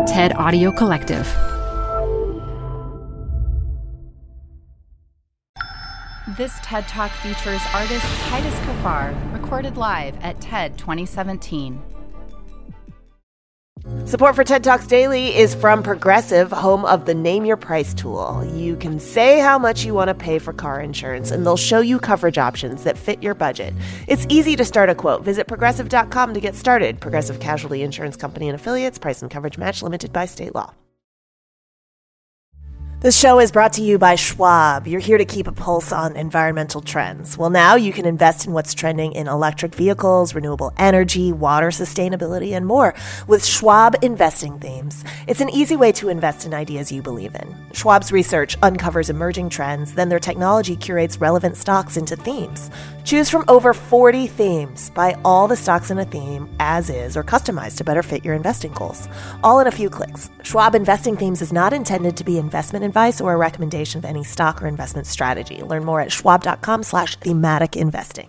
TED Audio Collective. This TED Talk features artist Titus Kaphar, recorded live at TED 2017. Support for TED Talks Daily is from Progressive, home of the Name Your Price tool. You can say how much you want to pay for car insurance, and they'll show you coverage options that fit your budget. It's easy to start a quote. Visit Progressive.com to get started. Progressive Casualty Insurance Company and Affiliates. Price and coverage match limited by state law. This show is brought to you by Schwab. You're here to keep a pulse on environmental trends. Well, now you can invest in what's trending in electric vehicles, renewable energy, water sustainability, and more with Schwab Investing Themes. It's an easy way to invest in ideas you believe in. Schwab's research uncovers emerging trends, then their technology curates relevant stocks into themes. Choose from over 40 themes. Buy all the stocks in a theme as is or customized to better fit your investing goals. All in a few clicks. Schwab Investing Themes is not intended to be investment advice or a recommendation of any stock or investment strategy. Learn more at schwab.com/thematic investing.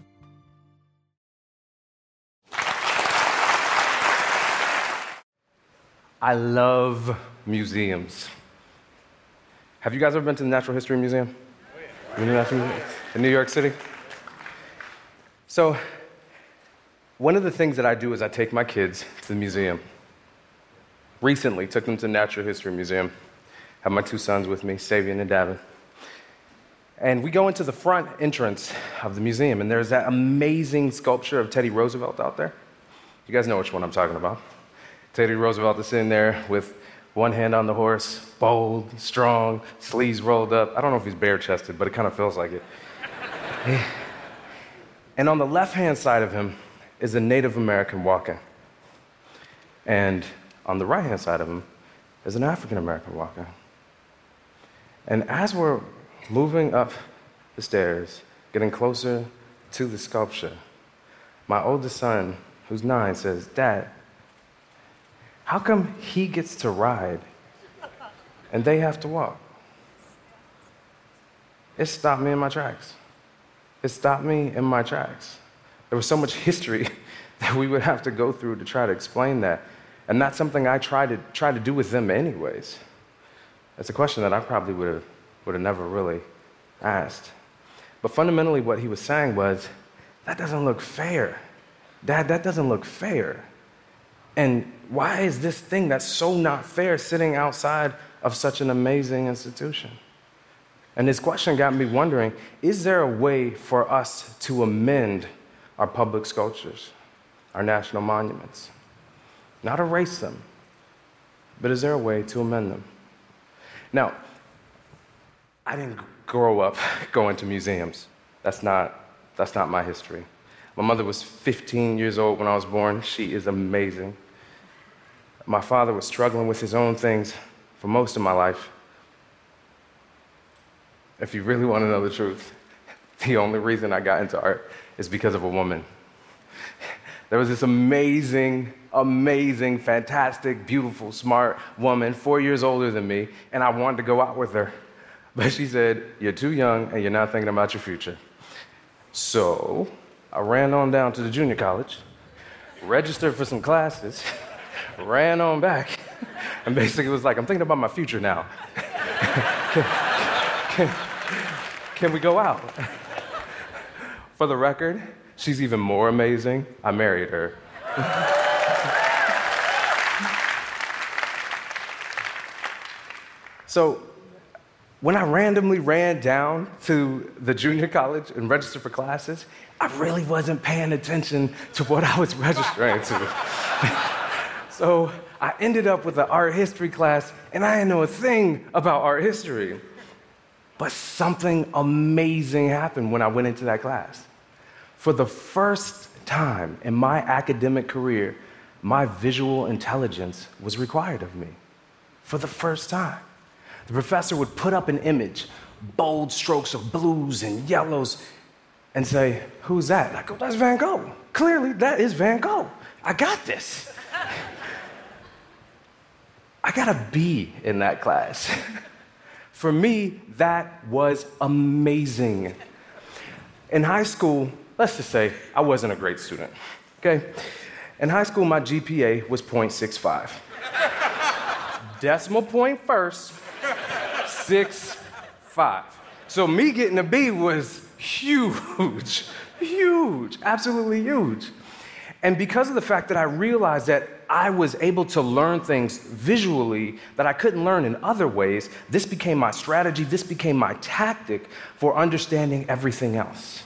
I love museums. Have you guys ever been to the Natural History Museum? In New York City? So, one of the things that I do is I take my kids to the museum. Recently, took them to the Natural History Museum. Have my two sons with me, Savian and Davin. And we go into the front entrance of the museum, and there's that amazing sculpture of Teddy Roosevelt out there. You guys know which one I'm talking about. Teddy Roosevelt is sitting there with one hand on the horse, bold, strong, sleeves rolled up. I don't know if he's bare-chested, but it kind of feels like it. And on the left-hand side of him is a Native American walking. And on the right-hand side of him is an African American walking. And as we're moving up the stairs, getting closer to the sculpture, my oldest son, who's 9, says, "Dad, how come he gets to ride and they have to walk?" It stopped me in my tracks. It stopped me in my tracks. There was so much history that we would have to go through to try to explain that. And that's something I try to do with them anyways. It's a question that I probably would have never really asked. But fundamentally what he was saying was, that doesn't look fair. Dad, that doesn't look fair. And why is this thing that's so not fair sitting outside of such an amazing institution? And this question got me wondering, is there a way for us to amend our public sculptures, our national monuments? Not erase them, but is there a way to amend them? Now, I didn't grow up going to museums. That's not my history. My mother was 15 years old when I was born. She is amazing. My father was struggling with his own things for most of my life. If you really want to know the truth, the only reason I got into art is because of a woman. There was this amazing, fantastic, beautiful, smart woman, 4 years older than me, and I wanted to go out with her. But she said, "You're too young and you're not thinking about your future." So I ran on down to the junior college, registered for some classes, ran on back, and basically was like, "I'm thinking about my future now. Can we go out?" For the record, she's even more amazing. I married her. So when I randomly ran down to the junior college and registered for classes, I really wasn't paying attention to what I was registering to. So I ended up with an art history class, and I didn't know a thing about art history. But something amazing happened when I went into that class. For the first time in my academic career, my visual intelligence was required of me. For the first time. The professor would put up an image, bold strokes of blues and yellows, and say, "Who's that?" I go, "That's Van Gogh. Clearly, that is Van Gogh. I got this." I got a B in that class. For me, that was amazing. In high school, let's just say I wasn't a great student, okay? In high school, my GPA was 0.65. decimal point first, 6.5. So me getting a B was huge, huge, absolutely huge. And because of the fact that I realized that I was able to learn things visually that I couldn't learn in other ways, this became my strategy, this became my tactic for understanding everything else.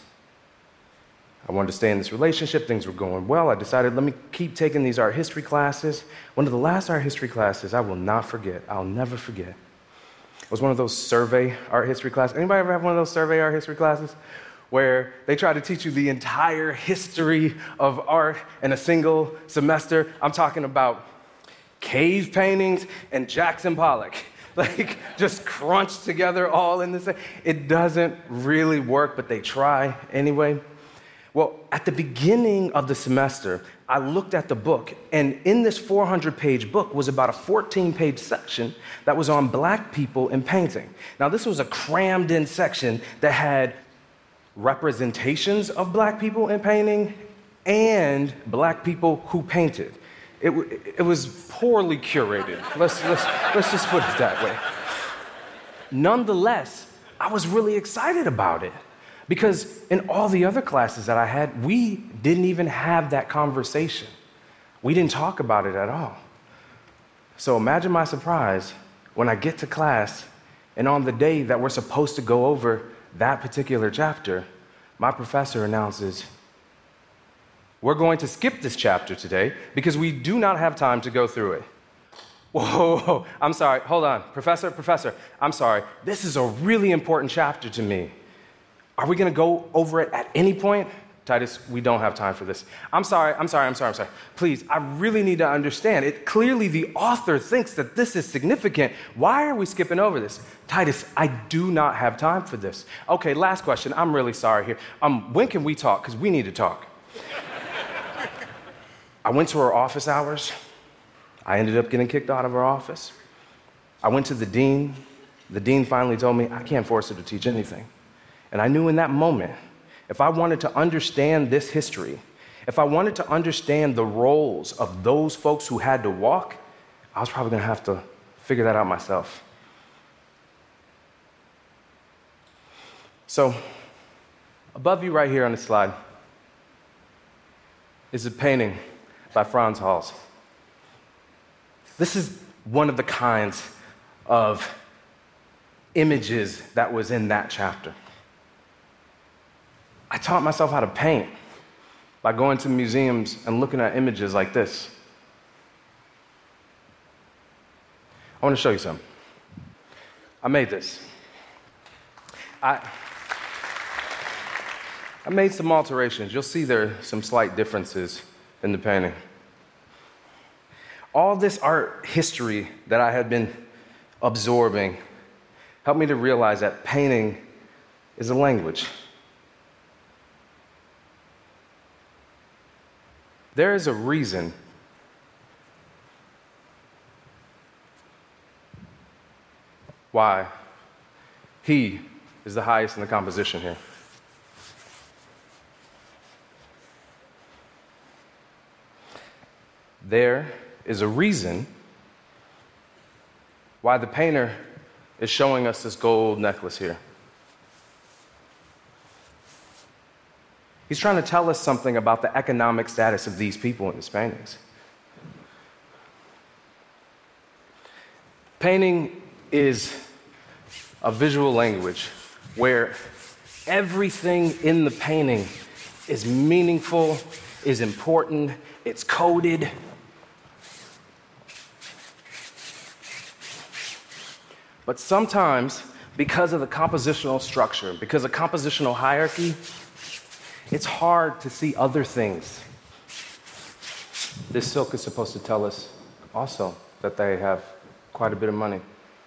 I wanted to stay in this relationship, things were going well. I decided, let me keep taking these art history classes. One of the last art history classes I will not forget, I'll never forget. It was one of those survey art history classes. Anybody ever have one of those survey art history classes? Where they try to teach you the entire history of art in a single semester. I'm talking about cave paintings and Jackson Pollock. Like, just crunched together all in the same. It doesn't really work, but they try anyway. Well, at the beginning of the semester, I looked at the book, and in this 400-page book was about a 14-page section that was on Black people in painting. Now, this was a crammed-in section that had representations of Black people in painting and Black people who painted. It was poorly curated. Let's just put it that way. Nonetheless, I was really excited about it because in all the other classes that I had, we didn't even have that conversation. We didn't talk about it at all. So imagine my surprise when I get to class, and on the day that we're supposed to go over that particular chapter, my professor announces, we're going to skip this chapter today because we do not have time to go through it. Whoa, I'm sorry, hold on. Professor, I'm sorry. This is a really important chapter to me. Are we gonna go over it at any point? Titus, we don't have time for this. I'm sorry. Please, I really need to understand. Clearly the author thinks that this is significant. Why are we skipping over this? Titus, I do not have time for this. Okay, last question. I'm really sorry here. When can we talk? Because we need to talk. I went to her office hours. I ended up getting kicked out of her office. I went to the dean. The dean finally told me, I can't force her to teach anything. And I knew in that moment, if I wanted to understand this history, if I wanted to understand the roles of those folks who had to walk, I was probably gonna have to figure that out myself. So, above you right here on the slide is a painting by Frans Hals. This is one of the kinds of images that was in that chapter. I taught myself how to paint by going to museums and looking at images like this. I want to show you something. I made this. I made some alterations. You'll see there are some slight differences in the painting. All this art history that I had been absorbing helped me to realize that painting is a language. There is a reason why he is the highest in the composition here. There is a reason why the painter is showing us this gold necklace here. He's trying to tell us something about the economic status of these people in his paintings. Painting is a visual language where everything in the painting is meaningful, is important, it's coded. But sometimes, because of the compositional structure, because of compositional hierarchy, it's hard to see other things. This silk is supposed to tell us also that they have quite a bit of money.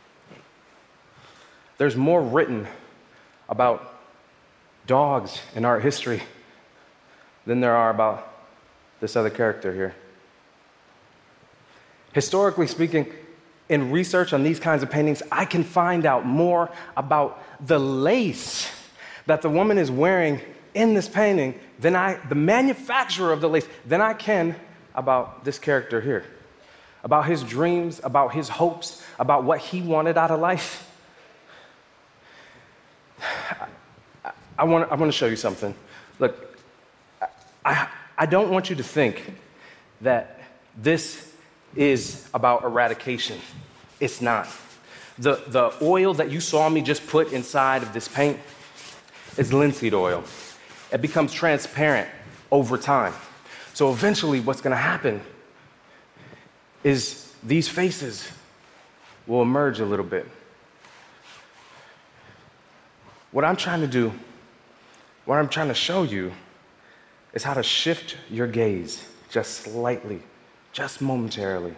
There's more written about dogs in art history than there are about this other character here. Historically speaking, in research on these kinds of paintings, I can find out more about the lace that the woman is wearing in this painting than the manufacturer of the lace, than I can about this character here. about his dreams, about his hopes, about what he wanted out of life. I want to show you something. Look, I don't want you to think that this is about eradication. It's not. The oil that you saw me just put inside of this paint is linseed oil. It becomes transparent over time. So eventually what's going to happen is these faces will emerge a little bit. What I'm trying to do, what I'm trying to show you is how to shift your gaze just slightly, just momentarily,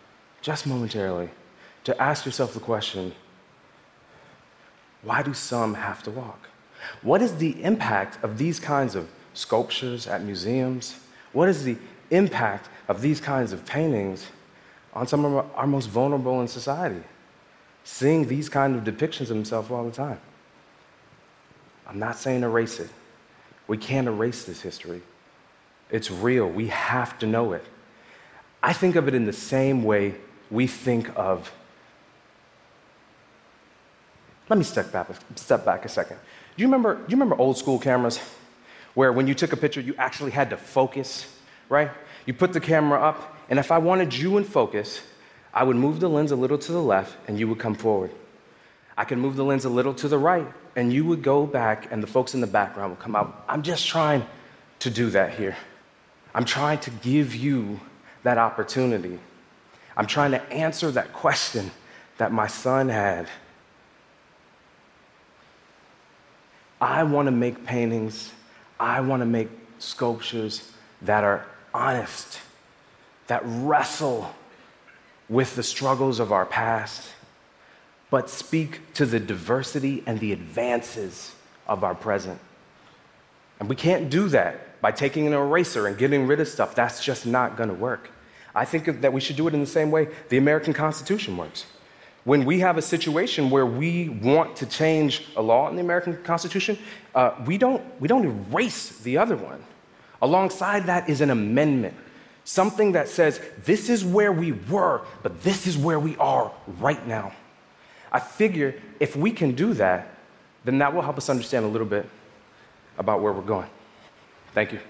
to ask yourself the question, why do some have to walk? What is the impact of these kinds of sculptures at museums? What is the impact of these kinds of paintings on some of our most vulnerable in society? Seeing these kind of depictions of themselves all the time. I'm not saying erase it. We can't erase this history. It's real. We have to know it. I think of it in the same way we think of. Let me step back a second. Do you remember old school cameras where when you took a picture, you actually had to focus, right? You put the camera up, and if I wanted you in focus, I would move the lens a little to the left, and you would come forward. I could move the lens a little to the right, and you would go back, and the folks in the background would come out. I'm just trying to do that here. I'm trying to give you that opportunity. I'm trying to answer that question that my son had. I want to make paintings, I want to make sculptures that are honest, that wrestle with the struggles of our past, but speak to the diversity and the advances of our present. And we can't do that by taking an eraser and getting rid of stuff. That's just not going to work. I think that we should do it in the same way the American Constitution works. When we have a situation where we want to change a law in the American Constitution, we don't erase the other one. Alongside that is an amendment, something that says, this is where we were, but this is where we are right now. I figure if we can do that, then that will help us understand a little bit about where we're going. Thank you.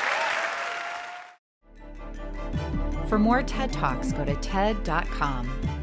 For more TED Talks, go to TED.com.